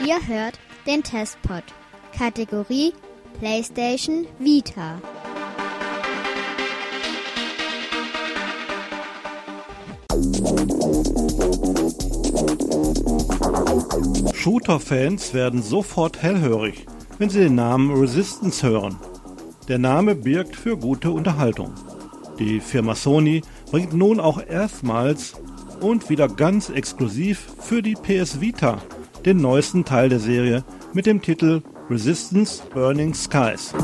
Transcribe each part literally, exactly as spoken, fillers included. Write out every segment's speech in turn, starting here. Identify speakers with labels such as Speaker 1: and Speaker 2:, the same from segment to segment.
Speaker 1: Ihr hört den Testpod. Kategorie PlayStation Vita.
Speaker 2: Shooter-Fans werden sofort hellhörig, wenn sie den Namen Resistance hören. Der Name birgt für gute Unterhaltung. Die Firma Sony bringt nun auch erstmals und wieder ganz exklusiv für die P S Vita den neuesten Teil der Serie mit dem Titel Resistance Burning Skies.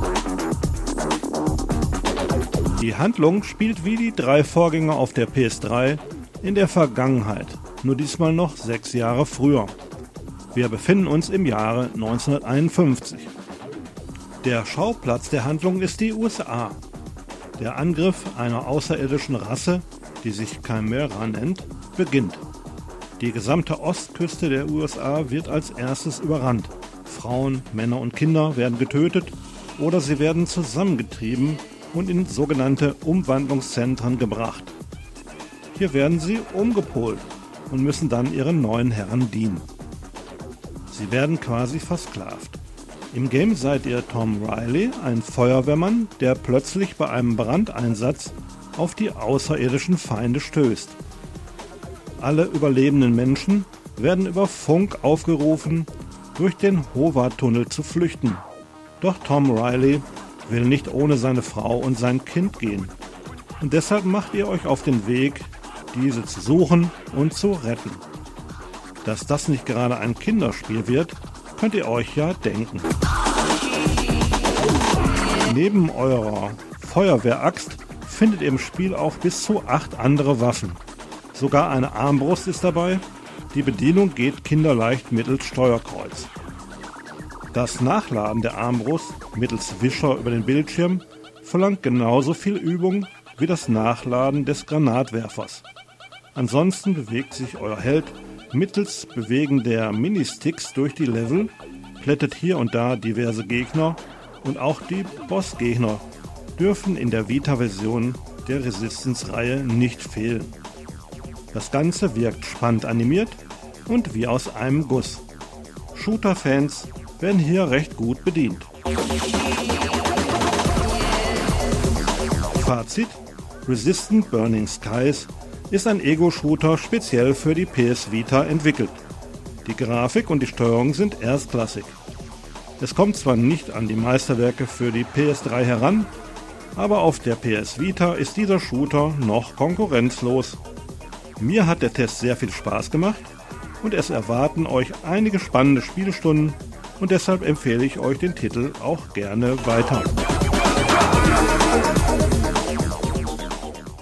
Speaker 2: Die Handlung spielt wie die drei Vorgänger auf der P S drei in der Vergangenheit, nur diesmal noch sechs Jahre früher. Wir befinden uns im Jahre neunzehnhunderteinundfünfzig. Der Schauplatz der Handlung ist die U S A. Der Angriff einer außerirdischen Rasse, die sich Chimera nennt, beginnt. Die gesamte Ostküste der U S A wird als erstes überrannt. Frauen, Männer und Kinder werden getötet oder sie werden zusammengetrieben und in sogenannte Umwandlungszentren gebracht. Hier werden sie umgepolt und müssen dann ihren neuen Herren dienen. Sie werden quasi versklavt. Im Game seid ihr Tom Riley, ein Feuerwehrmann, der plötzlich bei einem Brandeinsatz auf die außerirdischen Feinde stößt. Alle überlebenden Menschen werden über Funk aufgerufen, durch den Hova-Tunnel zu flüchten. Doch Tom Riley will nicht ohne seine Frau und sein Kind gehen. Und deshalb macht ihr euch auf den Weg, diese zu suchen und zu retten. Dass das nicht gerade ein Kinderspiel wird, könnt ihr euch ja denken. Neben eurer Feuerwehraxt findet ihr im Spiel auch bis zu acht andere Waffen. Sogar eine Armbrust ist dabei. Die Bedienung geht kinderleicht mittels Steuerkreuz. Das Nachladen der Armbrust mittels Wischer über den Bildschirm verlangt genauso viel Übung wie das Nachladen des Granatwerfers. Ansonsten bewegt sich euer Held mittels Bewegen der Ministicks durch die Level, plättet hier und da diverse Gegner und auch die Bossgegner dürfen in der Vita-Version der Resistance-Reihe nicht fehlen. Das Ganze wirkt spannend animiert und wie aus einem Guss. Shooter-Fans werden hier recht gut bedient. Fazit: Resistance Burning Skies ist ein Ego-Shooter speziell für die P S Vita entwickelt. Die Grafik und die Steuerung sind erstklassig. Es kommt zwar nicht an die Meisterwerke für die P S drei heran, aber auf der P S Vita ist dieser Shooter noch konkurrenzlos. Mir hat der Test sehr viel Spaß gemacht und es erwarten euch einige spannende Spielstunden und deshalb empfehle ich euch den Titel auch gerne weiter.